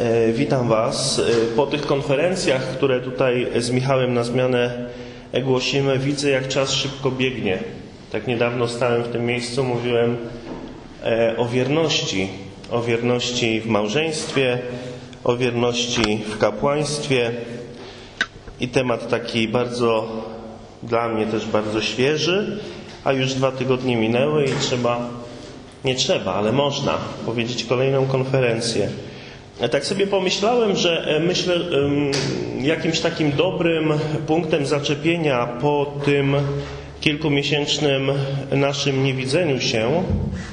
Witam Was. Po tych konferencjach, które tutaj z Michałem na zmianę głosimy, widzę, jak czas szybko biegnie. Tak niedawno stałem w tym miejscu, mówiłem o wierności w małżeństwie, o wierności w kapłaństwie i temat taki dla mnie też bardzo świeży, a już 2 tygodnie minęły i ale można powiedzieć kolejną konferencję. Tak sobie pomyślałem, że jakimś takim dobrym punktem zaczepienia po tym kilkumiesięcznym naszym niewidzeniu się,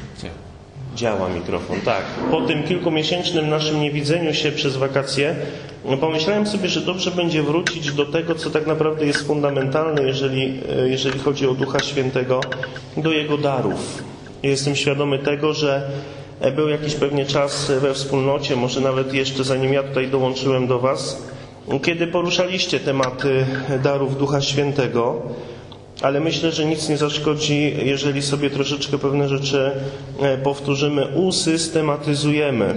działa mikrofon, tak, po tym kilkumiesięcznym naszym niewidzeniu się przez wakacje, pomyślałem sobie, że dobrze będzie wrócić do tego, co tak naprawdę jest fundamentalne, jeżeli chodzi o Ducha Świętego, do Jego darów. Jestem świadomy tego, że był jakiś pewnie czas we wspólnocie, może nawet jeszcze zanim ja tutaj dołączyłem do Was, kiedy poruszaliście tematy darów Ducha Świętego, ale myślę, że nic nie zaszkodzi, jeżeli sobie troszeczkę pewne rzeczy powtórzymy, usystematyzujemy.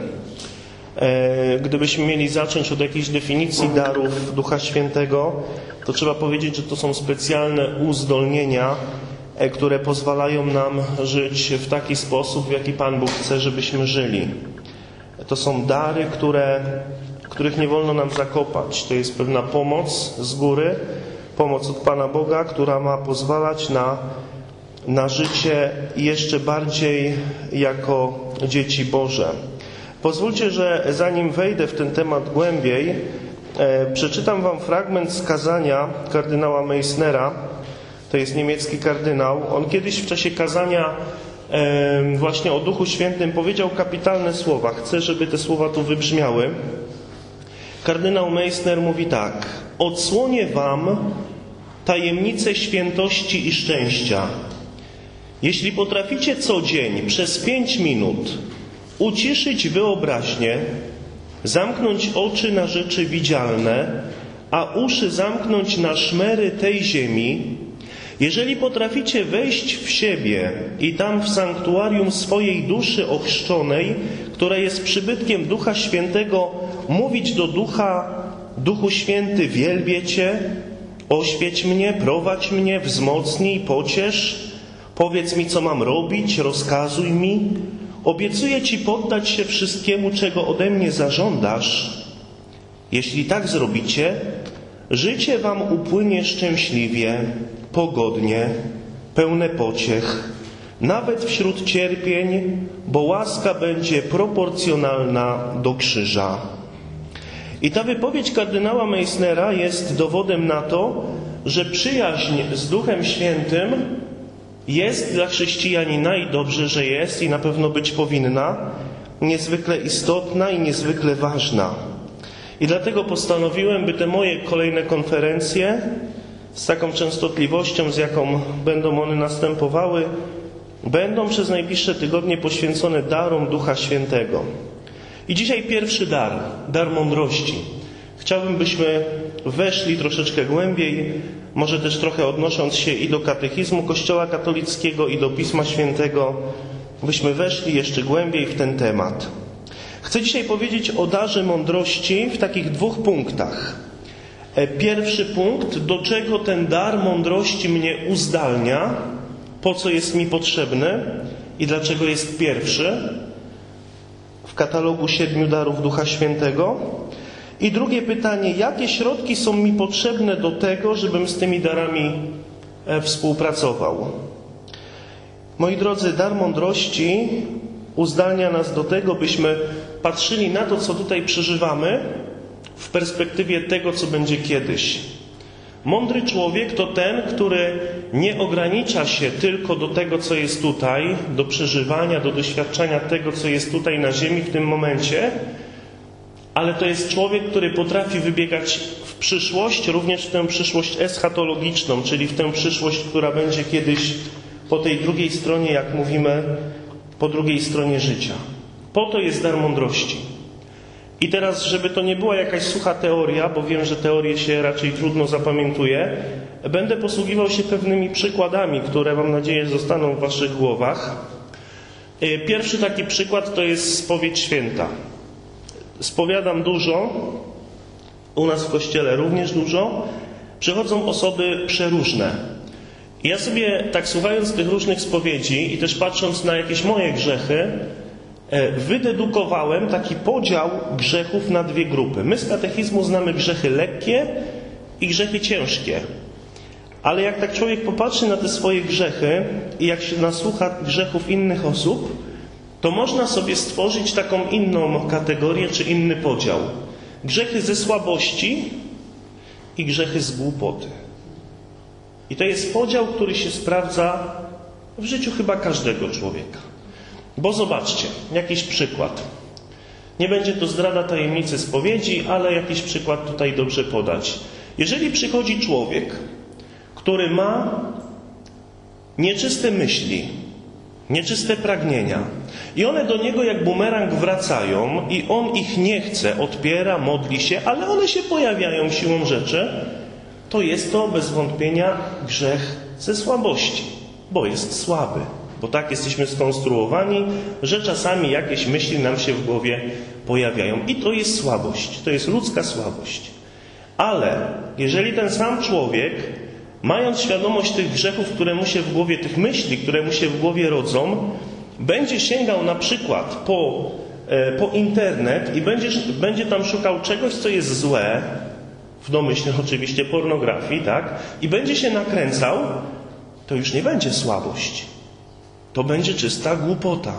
Gdybyśmy mieli zacząć od jakiejś definicji darów Ducha Świętego, to trzeba powiedzieć, że to są specjalne uzdolnienia, które pozwalają nam żyć w taki sposób, w jaki Pan Bóg chce, żebyśmy żyli. To są dary, których nie wolno nam zakopać. To jest pewna pomoc z góry, pomoc od Pana Boga, która ma pozwalać na życie jeszcze bardziej jako dzieci Boże. Pozwólcie, że zanim wejdę w ten temat głębiej, przeczytam Wam fragment z kazania kardynała Meissnera. To jest niemiecki kardynał. On kiedyś w czasie kazania właśnie o Duchu Świętym powiedział kapitalne słowa. Chcę, żeby te słowa tu wybrzmiały. Kardynał Meissner mówi tak: odsłonię Wam tajemnicę świętości i szczęścia. Jeśli potraficie co dzień przez 5 minut uciszyć wyobraźnię, zamknąć oczy na rzeczy widzialne, a uszy zamknąć na szmery tej ziemi, jeżeli potraficie wejść w siebie i tam w sanktuarium swojej duszy ochrzczonej, która jest przybytkiem Ducha Świętego, mówić do Ducha: Duchu Święty, wielbię Cię, oświeć mnie, prowadź mnie, wzmocnij, pociesz, powiedz mi, co mam robić, rozkazuj mi, obiecuję Ci poddać się wszystkiemu, czego ode mnie zażądasz. Jeśli tak zrobicie, życie Wam upłynie szczęśliwie, pogodnie, pełne pociech, nawet wśród cierpień, bo łaska będzie proporcjonalna do krzyża. I ta wypowiedź kardynała Meissnera jest dowodem na to, że przyjaźń z Duchem Świętym jest dla chrześcijanina, i dobrze, że jest i na pewno być powinna, niezwykle istotna i niezwykle ważna. I dlatego postanowiłem, by te moje kolejne konferencje z taką częstotliwością, z jaką będą one następowały, będą przez najbliższe tygodnie poświęcone darom Ducha Świętego. I dzisiaj pierwszy dar mądrości. Chciałbym, byśmy weszli troszeczkę głębiej, może też trochę odnosząc się i do katechizmu Kościoła katolickiego, i do Pisma Świętego, byśmy weszli jeszcze głębiej w ten temat. Chcę dzisiaj powiedzieć o darze mądrości w takich 2 punktach. Pierwszy punkt: do czego ten dar mądrości mnie uzdalnia, po co jest mi potrzebny i dlaczego jest pierwszy w katalogu 7 darów Ducha Świętego. I drugie pytanie: jakie środki są mi potrzebne do tego, żebym z tymi darami współpracował? Moi drodzy, dar mądrości uzdalnia nas do tego, byśmy patrzyli na to, co tutaj przeżywamy, w perspektywie tego, co będzie kiedyś. Mądry człowiek to ten, który nie ogranicza się tylko do tego, co jest tutaj, do przeżywania, do doświadczenia tego, co jest tutaj na ziemi w tym momencie, ale to jest człowiek, który potrafi wybiegać w przyszłość, również w tę przyszłość eschatologiczną, czyli w tę przyszłość, która będzie kiedyś po tej drugiej stronie, jak mówimy, po drugiej stronie życia. Po to jest dar mądrości. I teraz, żeby to nie była jakaś sucha teoria, bo wiem, że teorię się raczej trudno zapamiętuje, będę posługiwał się pewnymi przykładami, które, mam nadzieję, zostaną w Waszych głowach. Pierwszy taki przykład to jest spowiedź święta. spowiadam dużo, u nas w Kościele również dużo, przychodzą osoby przeróżne. I ja sobie, tak słuchając tych różnych spowiedzi i też patrząc na jakieś moje grzechy, wydedukowałem taki podział grzechów na dwie grupy. My z katechizmu znamy grzechy lekkie i grzechy ciężkie. Ale jak tak człowiek popatrzy na te swoje grzechy i jak się nasłucha grzechów innych osób, to można sobie stworzyć taką inną kategorię czy inny podział. Grzechy ze słabości i grzechy z głupoty. I to jest podział, który się sprawdza w życiu chyba każdego człowieka. Bo zobaczcie, jakiś przykład. Nie będzie to zdrada tajemnicy spowiedzi, ale jakiś przykład tutaj dobrze podać. Jeżeli przychodzi człowiek, który ma nieczyste myśli, nieczyste pragnienia i one do niego jak bumerang wracają i on ich nie chce, odpiera, modli się, ale one się pojawiają siłą rzeczy, to jest to bez wątpienia grzech ze słabości, bo jest słaby. Bo tak jesteśmy skonstruowani, że czasami jakieś myśli nam się w głowie pojawiają. I to jest słabość, to jest ludzka słabość. Ale jeżeli ten sam człowiek, mając świadomość tych grzechów, które mu się w głowie, tych myśli, które mu się w głowie rodzą, będzie sięgał na przykład po internet i będzie tam szukał czegoś, co jest złe, w domyśle oczywiście pornografii, tak? I będzie się nakręcał, to już nie będzie słabość. To będzie czysta głupota.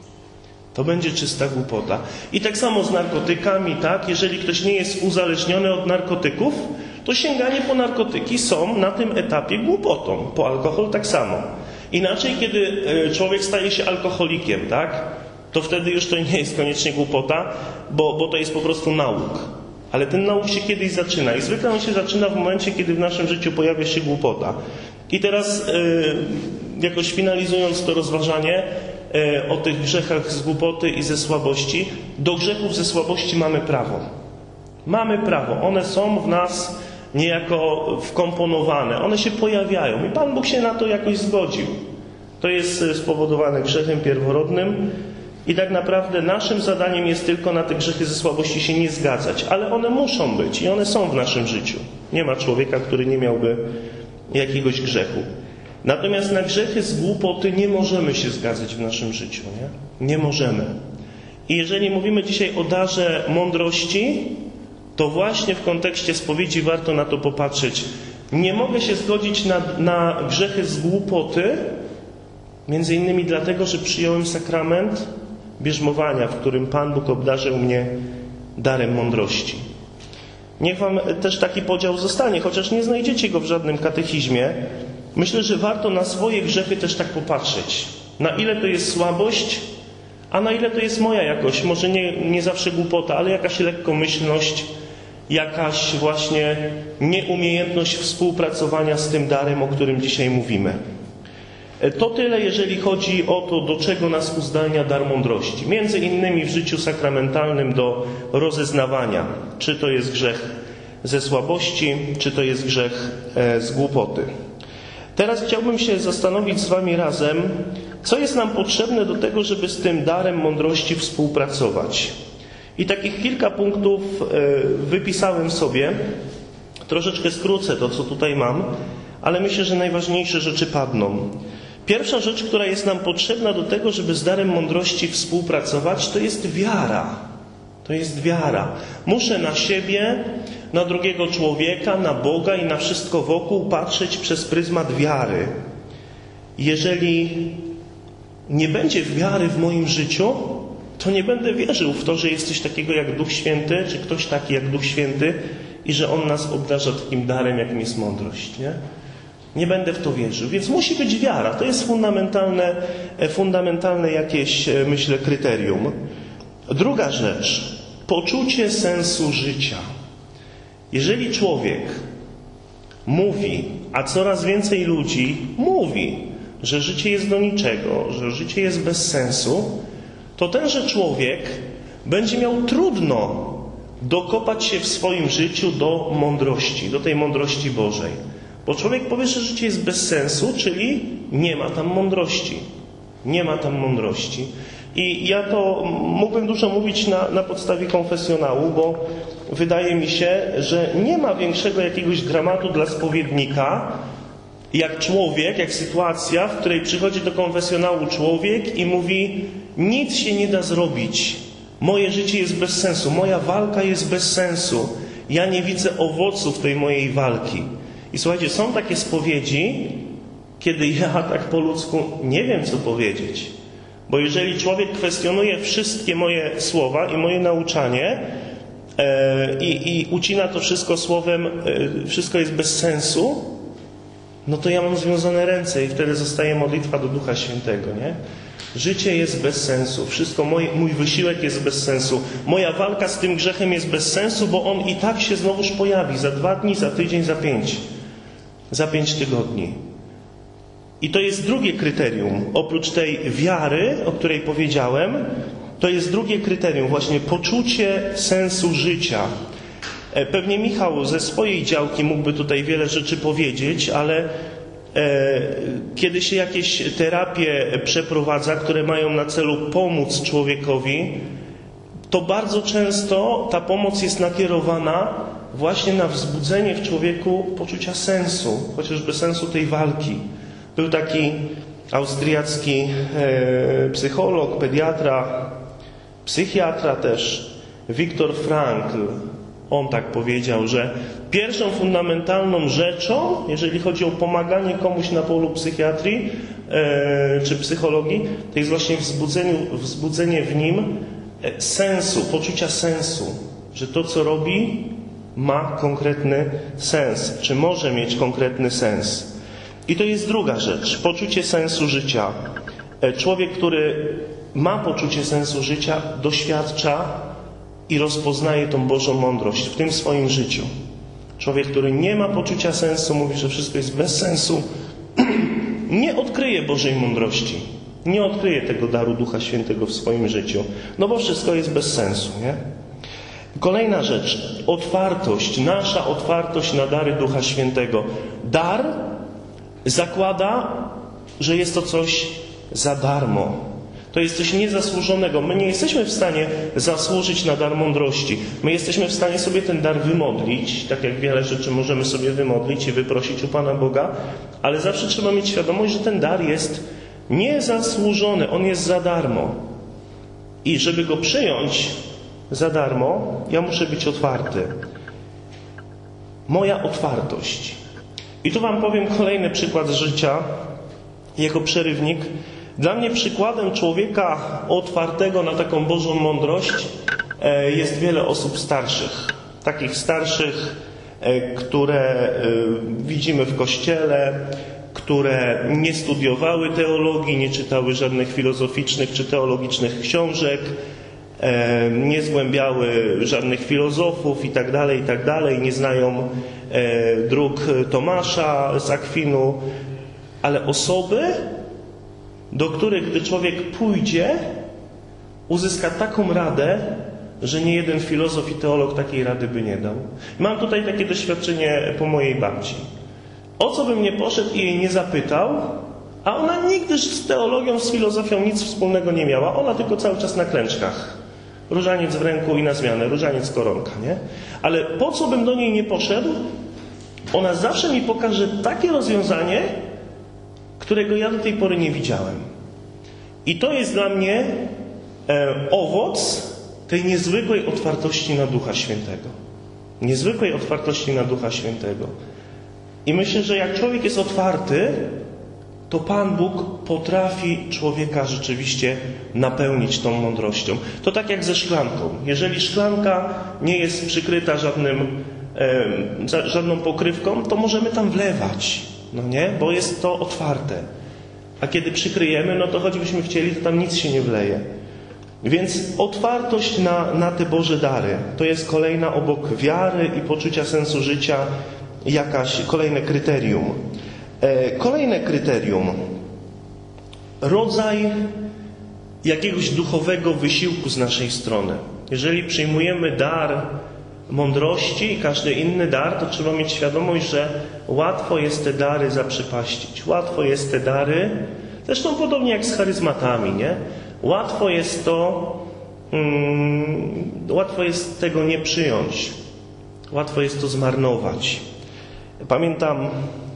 To będzie czysta głupota. I tak samo z narkotykami, tak? Jeżeli ktoś nie jest uzależniony od narkotyków, to sięganie po narkotyki są na tym etapie głupotą. Po alkohol tak samo. Inaczej, kiedy człowiek staje się alkoholikiem, tak? To wtedy już to nie jest koniecznie głupota, bo to jest po prostu nauk. Ale ten nauk się kiedyś zaczyna. I zwykle on się zaczyna w momencie, kiedy w naszym życiu pojawia się głupota. I teraz, jakoś finalizując to rozważanie o tych grzechach z głupoty i ze słabości, do grzechów ze słabości mamy prawo. Mamy prawo. One są w nas niejako wkomponowane. One się pojawiają. I Pan Bóg się na to jakoś zgodził. To jest spowodowane grzechem pierworodnym. I tak naprawdę naszym zadaniem jest tylko na te grzechy ze słabości się nie zgadzać. Ale one muszą być i one są w naszym życiu. Nie ma człowieka, który nie miałby jakiegoś grzechu. Natomiast na grzechy z głupoty nie możemy się zgadzać w naszym życiu. Nie możemy. I jeżeli mówimy dzisiaj o darze mądrości, to właśnie w kontekście spowiedzi warto na to popatrzeć. Nie mogę się zgodzić na grzechy z głupoty, między innymi dlatego, że przyjąłem sakrament bierzmowania, w którym Pan Bóg obdarzył mnie darem mądrości. Niech wam też taki podział zostanie, chociaż nie znajdziecie go w żadnym katechizmie. Myślę, że warto na swoje grzechy też tak popatrzeć. Na ile to jest słabość, a na ile to jest moja jakość. Może nie zawsze głupota, ale jakaś lekkomyślność, jakaś właśnie nieumiejętność współpracowania z tym darem, o którym dzisiaj mówimy. To tyle, jeżeli chodzi o to, do czego nas uzdalnia dar mądrości. Między innymi w życiu sakramentalnym do rozeznawania, czy to jest grzech ze słabości, czy to jest grzech z głupoty. Teraz chciałbym się zastanowić z wami razem, co jest nam potrzebne do tego, żeby z tym darem mądrości współpracować. I takich kilka punktów wypisałem sobie. Troszeczkę skrócę to, co tutaj mam, ale myślę, że najważniejsze rzeczy padną. Pierwsza rzecz, która jest nam potrzebna do tego, żeby z darem mądrości współpracować, to jest wiara. To jest wiara. Muszę na siebie, na drugiego człowieka, na Boga i na wszystko wokół patrzeć przez pryzmat wiary. Jeżeli nie będzie wiary w moim życiu, to nie będę wierzył w to, że jest coś takiego jak Duch Święty, czy ktoś taki jak Duch Święty i że On nas obdarza takim darem, jakim jest mądrość. Nie będę w to wierzył. Więc musi być wiara. To jest fundamentalne jakieś, myślę, kryterium. Druga rzecz. Poczucie sensu życia. Jeżeli człowiek mówi, a coraz więcej ludzi mówi, że życie jest do niczego, że życie jest bez sensu, to tenże człowiek będzie miał trudno dokopać się w swoim życiu do mądrości, do tej mądrości Bożej. Bo człowiek powie, że życie jest bez sensu, czyli nie ma tam mądrości. Nie ma tam mądrości. I ja to mógłbym dużo mówić na podstawie konfesjonału, bo wydaje mi się, że nie ma większego jakiegoś dramatu dla spowiednika, jak człowiek, jak sytuacja, w której przychodzi do konfesjonału człowiek i mówi: nic się nie da zrobić, moje życie jest bez sensu, moja walka jest bez sensu, ja nie widzę owoców tej mojej walki. I słuchajcie, są takie spowiedzi, kiedy ja tak po ludzku nie wiem, co powiedzieć. Bo jeżeli człowiek kwestionuje wszystkie moje słowa i moje nauczanie i ucina to wszystko słowem, wszystko jest bez sensu, no to ja mam związane ręce i wtedy zostaje modlitwa do Ducha Świętego, nie? Życie jest bez sensu, wszystko, mój wysiłek jest bez sensu, moja walka z tym grzechem jest bez sensu, bo on i tak się znowuż pojawi za 2 dni, za tydzień, za 5 tygodni. I to jest drugie kryterium. Oprócz tej wiary, o której powiedziałem, to jest drugie kryterium, właśnie poczucie sensu życia. Pewnie Michał ze swojej działki mógłby tutaj wiele rzeczy powiedzieć, ale kiedy się jakieś terapie przeprowadza, które mają na celu pomóc człowiekowi, to bardzo często ta pomoc jest nakierowana właśnie na wzbudzenie w człowieku poczucia sensu, chociażby sensu tej walki. Był taki austriacki psycholog, pediatra, psychiatra też, Viktor Frankl. On tak powiedział, że pierwszą fundamentalną rzeczą, jeżeli chodzi o pomaganie komuś na polu psychiatrii czy psychologii, to jest właśnie wzbudzenie w nim sensu, poczucia sensu, że to, co robi, ma konkretny sens, czy może mieć konkretny sens. I to jest druga rzecz, poczucie sensu życia. Człowiek, który ma poczucie sensu życia, doświadcza i rozpoznaje tą Bożą mądrość w tym swoim życiu. Człowiek, który nie ma poczucia sensu, mówi, że wszystko jest bez sensu, nie odkryje Bożej mądrości. Nie odkryje tego daru Ducha Świętego w swoim życiu. No bo wszystko jest bez sensu, nie? Kolejna rzecz. Otwartość. Nasza otwartość na dary Ducha Świętego. Dar zakłada, że jest to coś za darmo. To jest coś niezasłużonego. My nie jesteśmy w stanie zasłużyć na dar mądrości. My jesteśmy w stanie sobie ten dar wymodlić, tak jak wiele rzeczy możemy sobie wymodlić i wyprosić u Pana Boga, ale zawsze trzeba mieć świadomość, że ten dar jest niezasłużony, on jest za darmo. I żeby go przyjąć za darmo, ja muszę być otwarty. Moja otwartość. I tu Wam powiem kolejny przykład z życia, jego przerywnik. Dla mnie przykładem człowieka otwartego na taką Bożą mądrość jest wiele osób starszych. Takich starszych, które widzimy w Kościele, które nie studiowały teologii, nie czytały żadnych filozoficznych czy teologicznych książek, nie zgłębiały żadnych filozofów i tak dalej, nie znają dróg Tomasza z Akwinu, ale osoby, do których, gdy człowiek pójdzie, uzyska taką radę, że nie jeden filozof i teolog takiej rady by nie dał. Mam tutaj takie doświadczenie po mojej babci. O co bym nie poszedł i jej nie zapytał, a ona nigdy z teologią, z filozofią nic wspólnego nie miała. Ona tylko cały czas na klęczkach. Różaniec w ręku i na zmianę, różaniec koronka, nie? Ale po co bym do niej nie poszedł, ona zawsze mi pokaże takie rozwiązanie, którego ja do tej pory nie widziałem. I to jest dla mnie owoc tej niezwykłej otwartości na Ducha Świętego. Niezwykłej otwartości na Ducha Świętego. I myślę, że jak człowiek jest otwarty, to Pan Bóg potrafi człowieka rzeczywiście napełnić tą mądrością. To tak jak ze szklanką. Jeżeli szklanka nie jest przykryta żadną pokrywką, to możemy tam wlewać. No nie? Bo jest to otwarte. A kiedy przykryjemy, no to choćbyśmy chcieli, to tam nic się nie wleje. Więc otwartość na te Boże dary to jest kolejna obok wiary i poczucia sensu życia kolejne kryterium. Kolejne kryterium. Rodzaj jakiegoś duchowego wysiłku z naszej strony. Jeżeli przyjmujemy dar mądrości i każdy inny dar, to trzeba mieć świadomość, że łatwo jest te dary zaprzepaścić. Łatwo jest te dary, zresztą podobnie jak z charyzmatami, nie? łatwo jest tego nie przyjąć. Łatwo jest to zmarnować. Pamiętam,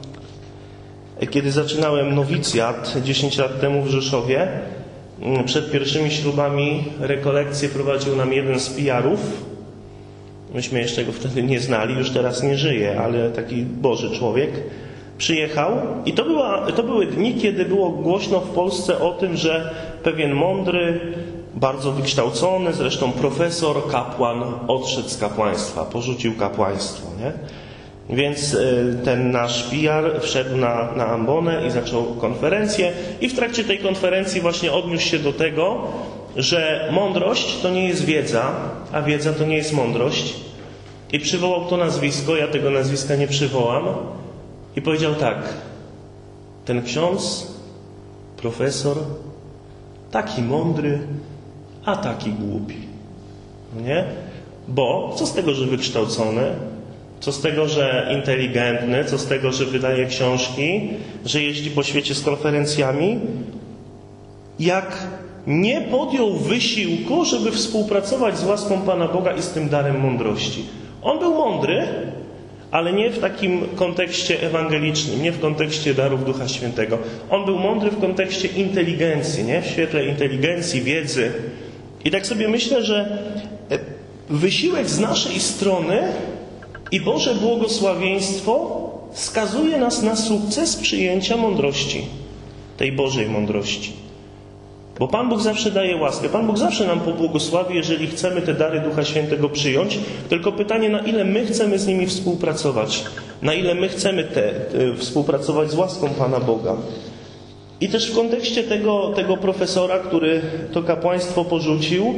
kiedy zaczynałem nowicjat 10 lat temu w Rzeszowie, przed pierwszymi ślubami rekolekcję prowadził nam jeden z PR-ów. Myśmy jeszcze go wtedy nie znali, już teraz nie żyje, ale taki Boży człowiek. Przyjechał i to były dni, kiedy było głośno w Polsce o tym, że pewien mądry, bardzo wykształcony, zresztą profesor, kapłan odszedł z kapłaństwa, porzucił kapłaństwo, nie? Więc ten nasz PR wszedł na ambonę i zaczął konferencję i w trakcie tej konferencji właśnie odniósł się do tego, że mądrość to nie jest wiedza, a wiedza to nie jest mądrość. I przywołał to nazwisko, ja tego nazwiska nie przywołam, i powiedział tak: ten ksiądz, profesor, taki mądry, a taki głupi. Nie? Bo co z tego, że wykształcony? Co z tego, że inteligentny? Co z tego, że wydaje książki? Że jeździ po świecie z konferencjami? Jak nie podjął wysiłku, żeby współpracować z łaską Pana Boga i z tym darem mądrości. On był mądry, ale nie w takim kontekście ewangelicznym, nie w kontekście darów Ducha Świętego. On był mądry w kontekście inteligencji, nie? W świetle inteligencji, wiedzy. I tak sobie myślę, że wysiłek z naszej strony i Boże błogosławieństwo skazuje nas na sukces przyjęcia mądrości, tej Bożej mądrości. Bo Pan Bóg zawsze daje łaskę. Pan Bóg zawsze nam pobłogosławi, jeżeli chcemy te dary Ducha Świętego przyjąć. Tylko pytanie, na ile my chcemy z nimi współpracować. Na ile my chcemy współpracować z łaską Pana Boga. I też w kontekście tego profesora, który to kapłaństwo porzucił,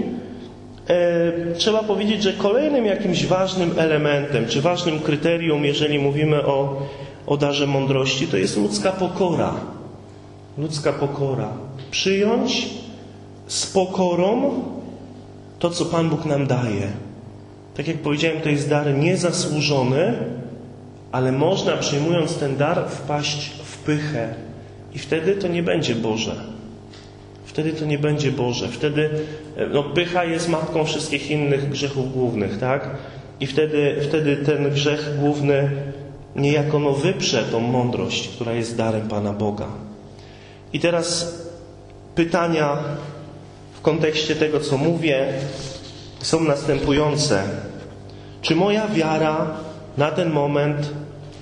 trzeba powiedzieć, że kolejnym jakimś ważnym elementem, czy ważnym kryterium, jeżeli mówimy o darze mądrości, to jest ludzka pokora. Ludzka pokora. Przyjąć z pokorą to, co Pan Bóg nam daje. Tak jak powiedziałem, to jest dar niezasłużony, ale można, przyjmując ten dar, wpaść w pychę. I wtedy to nie będzie Boże. Wtedy to nie będzie Boże. Wtedy pycha jest matką wszystkich innych grzechów głównych, tak? I wtedy ten grzech główny niejako wyprze tą mądrość, która jest darem Pana Boga. I teraz pytania w kontekście tego, co mówię, są następujące. Czy moja wiara na ten moment,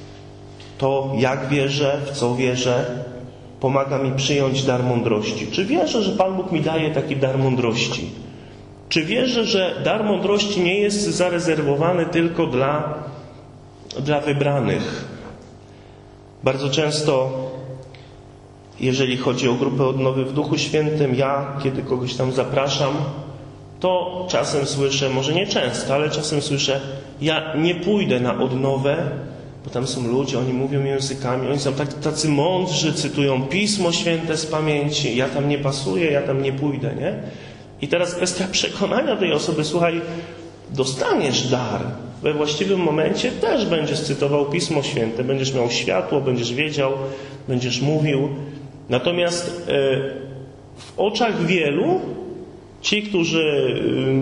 to jak wierzę, w co wierzę, pomaga mi przyjąć dar mądrości? Czy wierzę, że Pan Bóg mi daje taki dar mądrości? Czy wierzę, że dar mądrości nie jest zarezerwowany tylko dla wybranych? Bardzo często, jeżeli chodzi o grupę odnowy w Duchu Świętym, ja, kiedy kogoś tam zapraszam, to czasem słyszę, może nie często, ale czasem słyszę: ja nie pójdę na odnowę, bo tam są ludzie, oni mówią językami, oni są tacy mądrzy, cytują Pismo Święte z pamięci, ja tam nie pasuję, ja tam nie pójdę, nie? I teraz kwestia przekonania tej osoby: słuchaj, dostaniesz dar, we właściwym momencie też będziesz cytował Pismo Święte, będziesz miał światło, będziesz wiedział, będziesz mówił. Natomiast w oczach wielu ci, którzy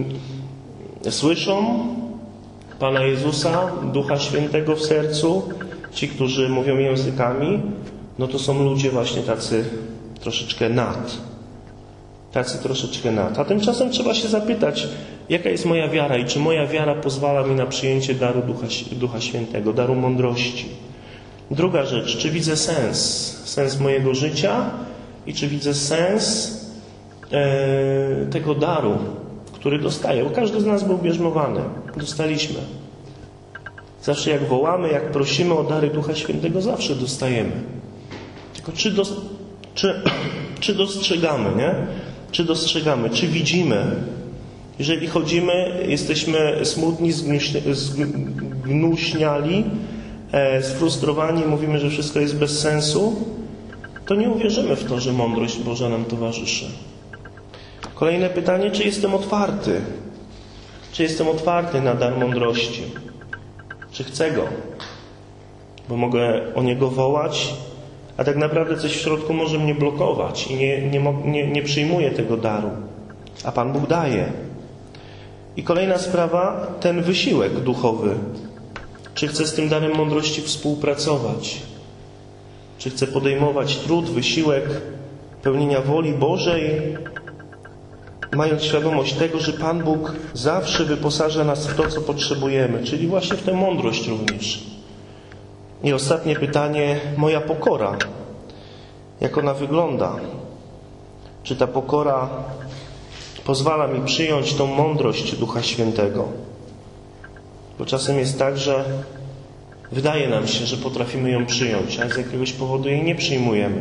słyszą Pana Jezusa, Ducha Świętego w sercu, ci, którzy mówią językami, to są ludzie właśnie tacy troszeczkę nad. Tacy troszeczkę nad. A tymczasem trzeba się zapytać, jaka jest moja wiara i czy moja wiara pozwala mi na przyjęcie daru Ducha Świętego, daru mądrości. Druga rzecz, czy widzę sens mojego życia i czy widzę sens tego daru, który dostaję. Bo każdy z nas był bierzmowany. Dostaliśmy. Zawsze jak wołamy, jak prosimy o dary Ducha Świętego, zawsze dostajemy. Tylko czy dostrzegamy, nie? Czy dostrzegamy, czy widzimy? Jeżeli chodzimy, jesteśmy smutni, zgnuśniali, sfrustrowani, mówimy, że wszystko jest bez sensu, to nie uwierzymy w to, że mądrość Boża nam towarzyszy. Kolejne pytanie, czy jestem otwarty? Czy jestem otwarty na dar mądrości? Czy chcę go? Bo mogę o niego wołać, a tak naprawdę coś w środku może mnie blokować i nie przyjmuję tego daru, a Pan Bóg daje. I kolejna sprawa, ten wysiłek duchowy. Czy chcę z tym darem mądrości współpracować? Czy chcę podejmować trud, wysiłek pełnienia woli Bożej, mając świadomość tego, że Pan Bóg zawsze wyposaża nas w to, co potrzebujemy, czyli właśnie w tę mądrość również. I ostatnie pytanie, moja pokora. Jak ona wygląda? Czy ta pokora pozwala mi przyjąć tą mądrość Ducha Świętego? Bo czasem jest tak, że wydaje nam się, że potrafimy ją przyjąć, a z jakiegoś powodu jej nie przyjmujemy.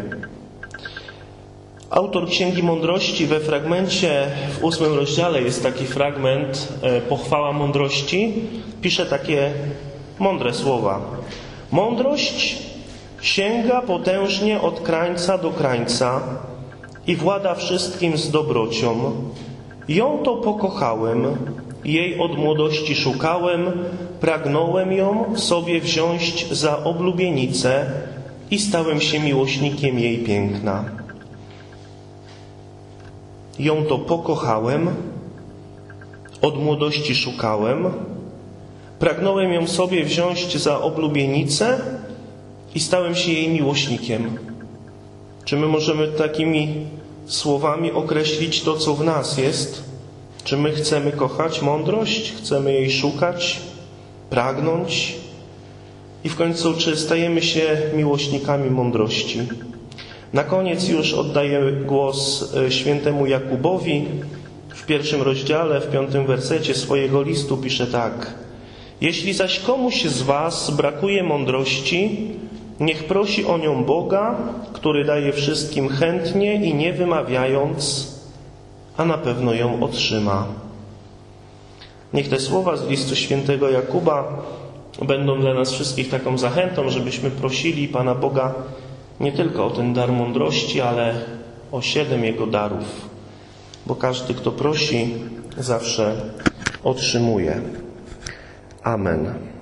Autor Księgi Mądrości we fragmencie, w 8 rozdziale jest taki fragment, pochwała mądrości, pisze takie mądre słowa. Mądrość sięga potężnie od krańca do krańca i włada wszystkim z dobrocią. Ją to pokochałem, jej od młodości szukałem, pragnąłem ją sobie wziąć za oblubienicę i stałem się miłośnikiem jej piękna. Ją to pokochałem, od młodości szukałem, pragnąłem ją sobie wziąć za oblubienicę i stałem się jej miłośnikiem. Czy my możemy takimi słowami określić to, co w nas jest? Czy my chcemy kochać mądrość? Chcemy jej szukać, pragnąć? I w końcu, czy stajemy się miłośnikami mądrości? Na koniec już oddaję głos świętemu Jakubowi. W 1 rozdziale, w 5 wersecie swojego listu pisze tak. Jeśli zaś komuś z was brakuje mądrości, niech prosi o nią Boga, który daje wszystkim chętnie i nie wymawiając, a na pewno ją otrzyma. Niech te słowa z listu świętego Jakuba będą dla nas wszystkich taką zachętą, żebyśmy prosili Pana Boga nie tylko o ten dar mądrości, ale o 7 Jego darów. Bo każdy, kto prosi, zawsze otrzymuje. Amen.